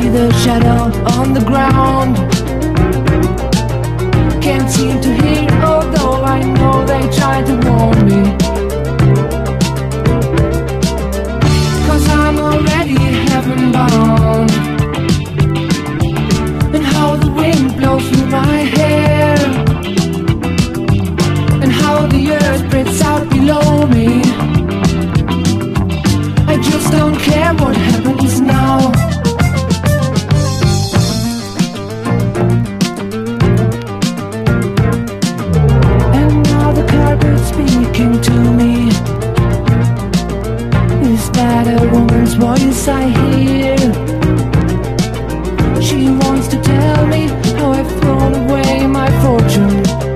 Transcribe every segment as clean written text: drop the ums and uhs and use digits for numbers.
the shadow on the ground. Can't seem to hear, although I know they try to warn me. 'Cause I'm already heaven bound. And how the wind blows through my hair, and how the earth spreads out below me. I just don't care what happens now. And now the carpet's speaking to me. Is that a woman's voice I hear? She wants to tell me how I've thrown away my fortune.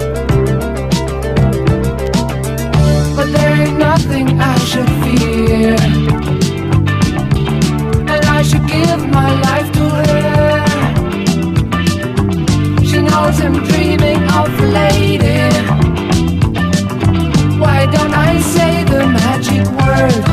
But there ain't nothing I should fear, and I should give my life to her. She knows I'm dreaming of a lady. Why don't I say the magic word?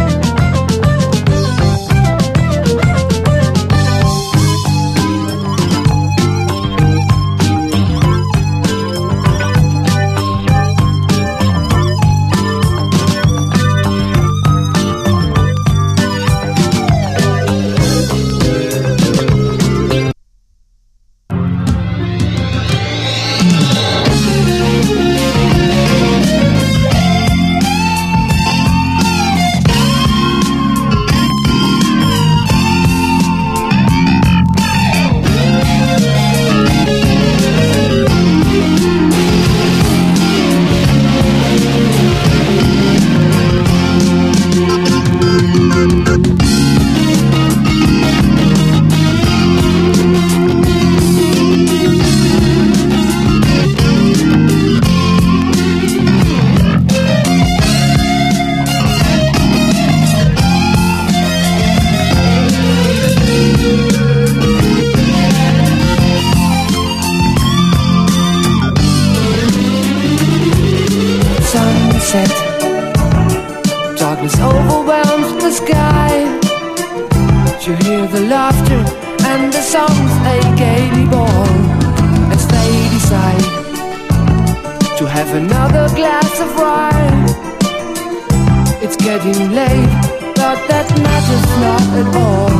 Sunset, darkness overwhelms the sky. You hear the laughter and the songs they gaily bawl as they decide to have another glass of wine. It's getting late, but that matters not at all.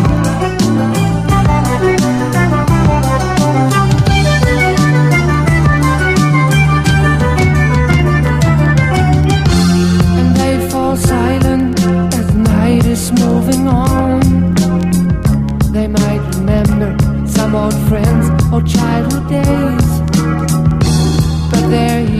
Silent as night is moving on. They might remember some old friends or childhood days, but they're